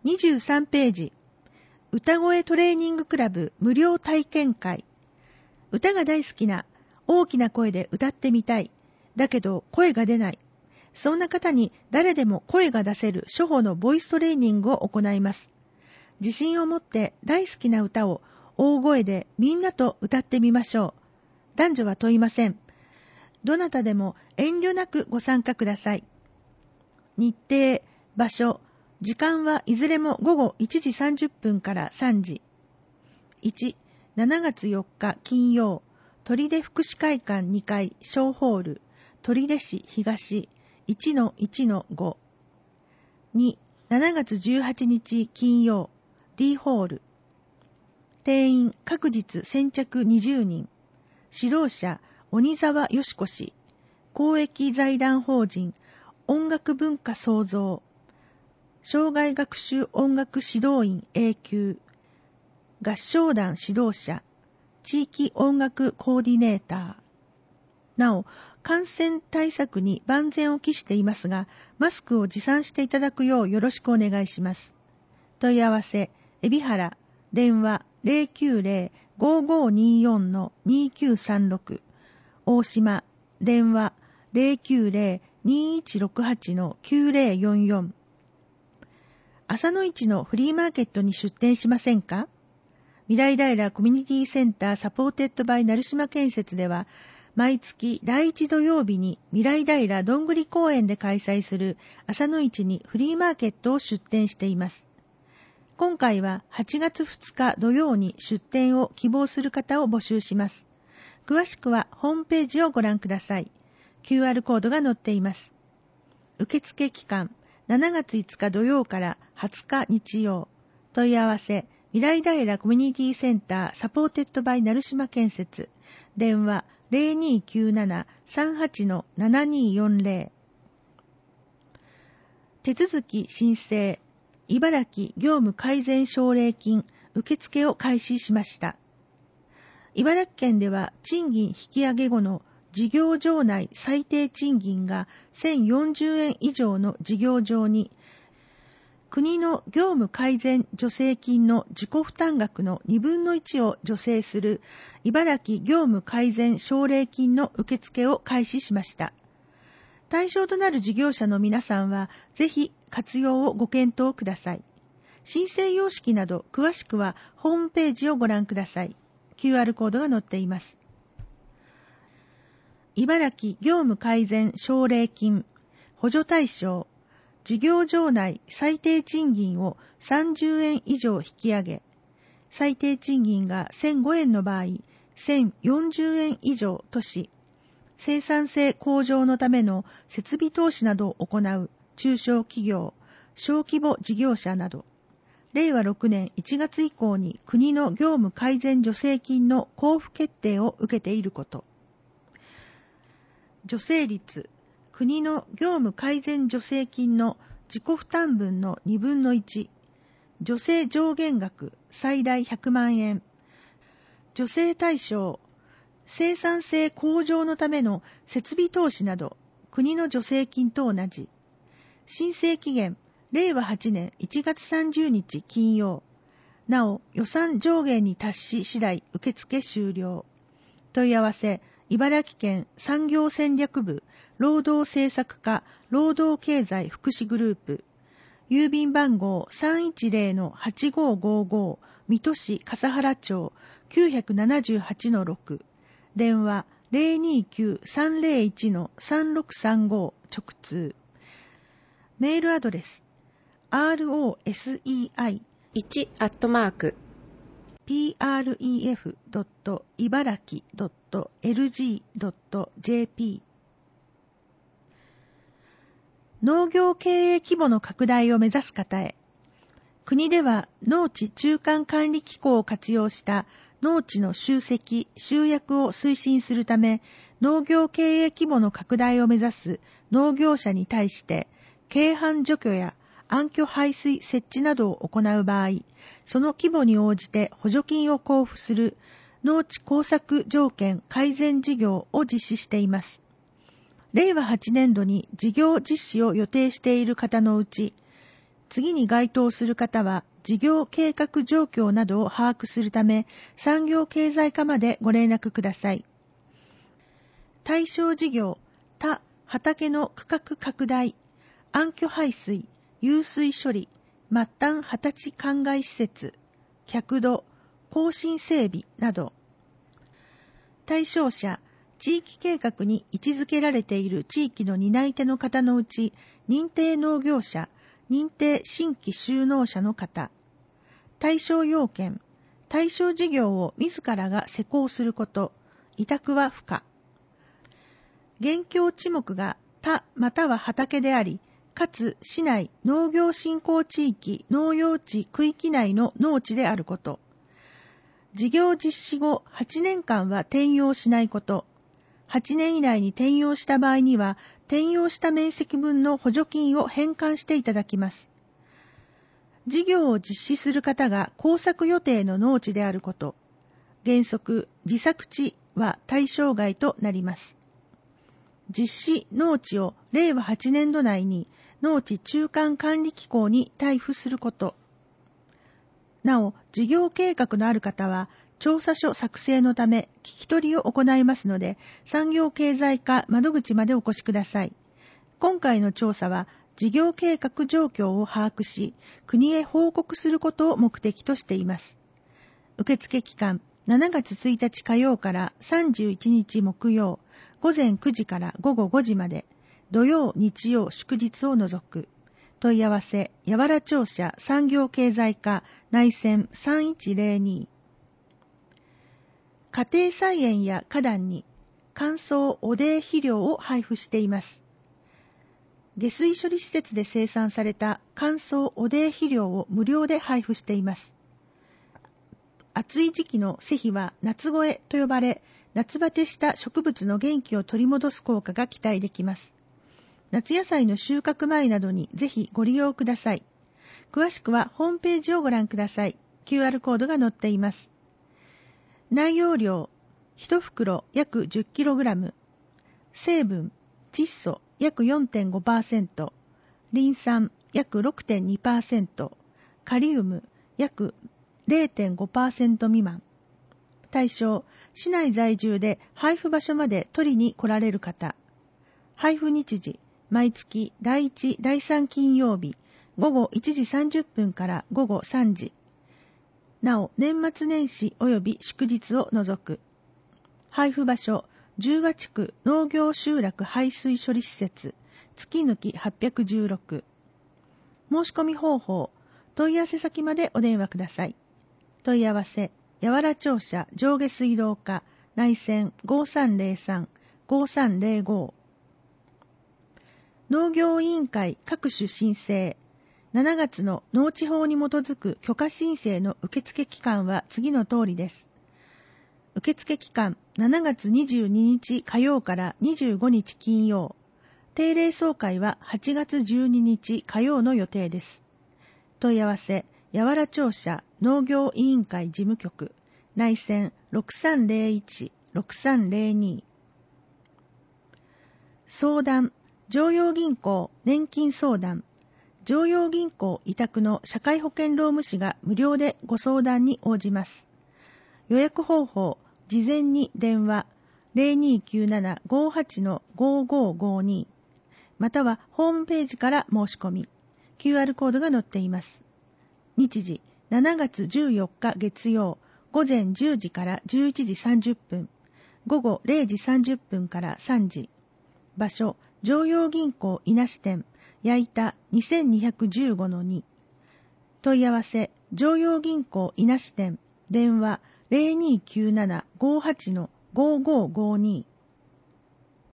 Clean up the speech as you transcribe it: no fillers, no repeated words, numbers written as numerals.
23ページ、歌声トレーニングクラブ無料体験会。歌が大好きな、大きな声で歌ってみたい。だけど声が出ない。そんな方に誰でも声が出せる初歩のボイストレーニングを行います。自信を持って大好きな歌を大声でみんなと歌ってみましょう。男女は問いません。どなたでも遠慮なくご参加ください。日程、場所、時間はいずれも午後1時30分から3時。1、7月4日金曜、取手福祉会館2階小ホール、取手市東 1-1-5。2、7月18日金曜、D ホール。定員各日先着20人。指導者、鬼沢よしこ氏。公益財団法人、音楽文化創造。障害学習音楽指導員 A 級。合唱団指導者。地域音楽コーディネーター。なお、感染対策に万全を期していますが、マスクを持参していただくようよろしくお願いします。問い合わせ、海老原、電話 090-5524-2936。大島、電話 090-2168-9044。朝の市のフリーマーケットに出店しませんか？未来平コミュニティセンターサポーテッドバイ成島建設では、毎月第1土曜日に未来平どんぐり公園で開催する朝の市にフリーマーケットを出店しています。今回は8月2日土曜に出店を希望する方を募集します。詳しくはホームページをご覧ください。QR コードが載っています。受付期間7月5日土曜から20日日曜。問い合わせ未来平コミュニティセンターサポーテッドバイ成島建設。電話 0297-38-7240。手続き申請茨城業務改善奨励金受付を開始しました。茨城県では賃金引き上げ後の事業場内最低賃金が1040円以上の事業場に国の業務改善助成金の自己負担額の2分の1を助成する茨城業務改善奨励金の受付を開始しました。対象となる事業者の皆さんはぜひ活用をご検討ください。申請様式など詳しくはホームページをご覧ください。QR コードが載っています。茨城業務改善奨励金補助対象事業場内最低賃金を30円以上引き上げ、最低賃金が1005円の場合、1040円以上とし、生産性向上のための設備投資などを行う中小企業、小規模事業者など、令和6年1月以降に国の業務改善助成金の交付決定を受けていること。助成率、国の業務改善助成金の自己負担分の2分の1、助成上限額最大100万円、助成対象、生産性向上のための設備投資など、国の助成金と同じ。申請期限、令和8年1月30日金曜。なお、予算上限に達し次第受付終了。問い合わせ、茨城県産業戦略部、労働政策課、労働経済福祉グループ。郵便番号 310-8555、水戸市笠原町 978-6。電話 029-301-3635 直通。メールアドレス rosei1@pref.ibaraki.lg.jp。 農業経営規模の拡大を目指す方へ。国では農地中間管理機構を活用した農地の集積・集約を推進するため、農業経営規模の拡大を目指す農業者に対して、軽範除去や暗渠排水設置などを行う場合、その規模に応じて補助金を交付する農地耕作条件改善事業を実施しています。令和8年度に事業実施を予定している方のうち、 次に該当する方は、事業計画状況などを把握するため、産業経済課までご連絡ください。対象事業、他畑の区画拡大、暗渠排水、湧水処理、末端畑地灌漑施設、客土、更新整備など。対象者、地域計画に位置づけられている地域の担い手の方のうち、認定農業者、認定新規就農者の方。対象要件、対象事業を自らが施行すること、委託は不可。現況地目が他または畑であり、かつ市内農業振興地域農用地区域内の農地であること。事業実施後8年間は転用しないこと。8年以内に転用した場合には、転用した面積分の補助金を返還していただきます。事業を実施する方が耕作予定の農地であること。原則、自作地は対象外となります。実施農地を令和8年度内に農地中間管理機構に退付すること。なお、事業計画のある方は、調査書作成のため聞き取りを行いますので、産業経済課窓口までお越しください。今回の調査は、事業計画状況を把握し、国へ報告することを目的としています。受付期間、7月1日火曜から31日木曜、午前9時から午後5時まで、土曜、日曜、祝日を除く。問い合わせ、八原庁舎産業経済課内線3102。家庭菜園や花壇に乾燥汚泥肥料を配布しています。下水処理施設で生産された乾燥汚泥肥料を無料で配布しています。暑い時期の施肥は夏越えと呼ばれ、夏バテした植物の元気を取り戻す効果が期待できます。夏野菜の収穫前などにぜひご利用ください。詳しくはホームページをご覧ください。QR コードが載っています。内容量、1袋約 10kg。成分、窒素約 4.5%、リン酸約 6.2%、カリウム約 0.5% 未満。対象、市内在住で配布場所まで取りに来られる方。配布日時、毎月第1、第3金曜日、午後1時30分から午後3時。なお、年末年始及び祝日を除く。配布場所、十和地区農業集落排水処理施設、月抜き816。申し込み方法、問い合わせ先までお電話ください。問い合わせ、八原庁舎上下水道課内線5303-5305。農業委員会各種申請。7月の農地法に基づく許可申請の受付期間は次の通りです。受付期間7月22日火曜から25日金曜。定例総会は8月12日火曜の予定です。問い合わせ、八原庁舎農業委員会事務局内線6301-6302。相談、常陽銀行年金相談。常陽銀行委託の社会保険労務士が無料でご相談に応じます。予約方法、事前に電話 0297-58-5552 またはホームページから申し込み、QR コードが載っています。日時、7月14日月曜、午前10時から11時30分、午後0時30分から3時。場所、常陽銀行伊那支店、矢板 2215-2。問い合わせ、常陽銀行伊那支店、電話 0297-58-5552